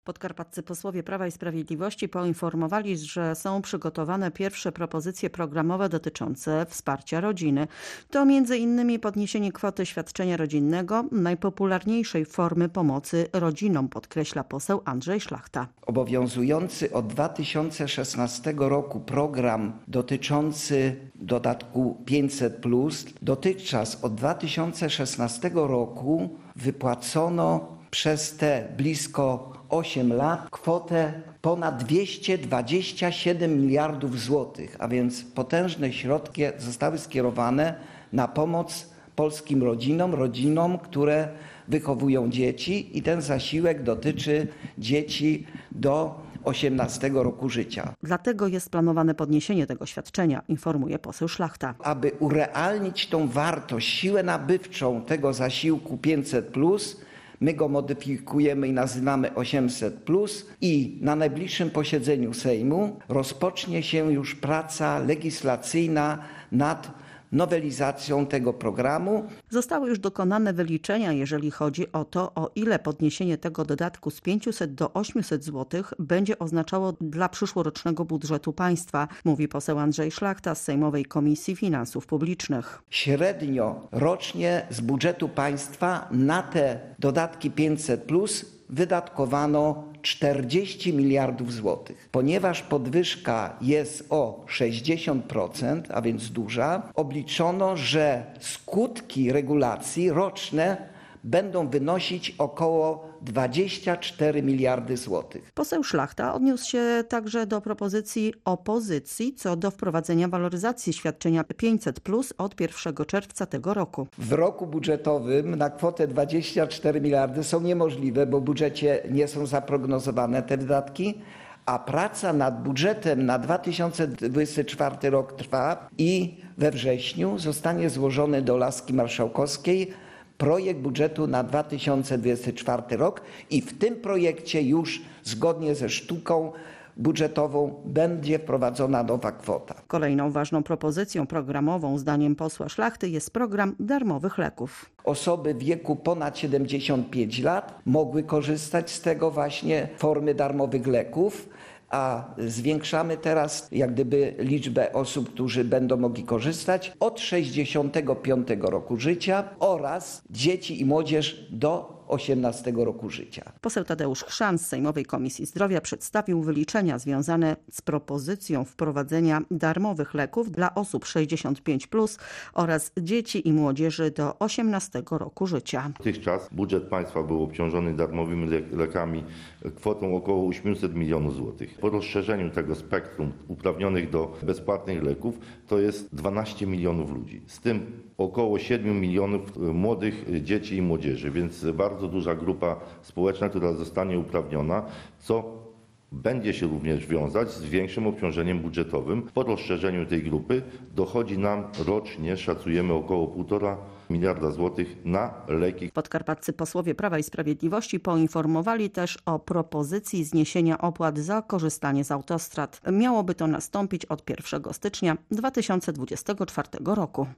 Podkarpaccy posłowie Prawa i Sprawiedliwości poinformowali, że są przygotowane pierwsze propozycje programowe dotyczące wsparcia rodziny. To m.in. podniesienie kwoty świadczenia rodzinnego, najpopularniejszej formy pomocy rodzinom, podkreśla poseł Andrzej Szlachta. Obowiązujący od 2016 roku program dotyczący dodatku 500+, dotychczas od 2016 roku wypłacono przez te blisko 8 lat kwotę ponad 227 miliardów złotych, a więc potężne środki zostały skierowane na pomoc polskim rodzinom, które wychowują dzieci, i ten zasiłek dotyczy dzieci do 18 roku życia. Dlatego jest planowane podniesienie tego świadczenia, informuje poseł Szlachta. Aby urealnić tą wartość, siłę nabywczą tego zasiłku 500+, my go modyfikujemy i nazywamy 800+, i na najbliższym posiedzeniu Sejmu rozpocznie się już praca legislacyjna nad nowelizacją tego programu. Zostały już dokonane wyliczenia, jeżeli chodzi o to, o ile podniesienie tego dodatku z 500 do 800 zł będzie oznaczało dla przyszłorocznego budżetu państwa, mówi poseł Andrzej Szlachta z Sejmowej Komisji Finansów Publicznych. Średnio rocznie z budżetu państwa na te dodatki 500+ wydatkowano 40 miliardów złotych. Ponieważ podwyżka jest o 60%, a więc duża, obliczono, że skutki regulacji roczne będą wynosić około 24 miliardy złotych. Poseł Szlachta odniósł się także do propozycji opozycji co do wprowadzenia waloryzacji świadczenia 500+ od 1 czerwca tego roku. W roku budżetowym na kwotę 24 miliardy są niemożliwe, bo w budżecie nie są zaprognozowane te wydatki, a praca nad budżetem na 2024 rok trwa i we wrześniu zostanie złożony do laski marszałkowskiej projekt budżetu na 2024 rok i w tym projekcie już zgodnie ze sztuką budżetową będzie wprowadzona nowa kwota. Kolejną ważną propozycją programową, zdaniem posła Szlachty, jest program darmowych leków. Osoby w wieku ponad 75 lat mogły korzystać z tego właśnie formy darmowych leków, a zwiększamy teraz jak gdyby liczbę osób, którzy będą mogli korzystać od 65 roku życia oraz dzieci i młodzież do 18 roku życia. Poseł Tadeusz Chrzan z Sejmowej Komisji Zdrowia przedstawił wyliczenia związane z propozycją wprowadzenia darmowych leków dla osób 65+ oraz dzieci i młodzieży do 18 roku życia. Dotychczas budżet państwa był obciążony darmowymi lekami kwotą około 800 milionów złotych. Po rozszerzeniu tego spektrum uprawnionych do bezpłatnych leków to jest 12 milionów ludzi, z tym około 7 milionów młodych dzieci i młodzieży, więc bardzo duża grupa społeczna, która zostanie uprawniona, co będzie się również wiązać z większym obciążeniem budżetowym. Po rozszerzeniu tej grupy dochodzi nam rocznie, szacujemy, około 1,5 miliarda złotych na leki. Podkarpaccy posłowie Prawa i Sprawiedliwości poinformowali też o propozycji zniesienia opłat za korzystanie z autostrad. Miałoby to nastąpić od 1 stycznia 2024 roku.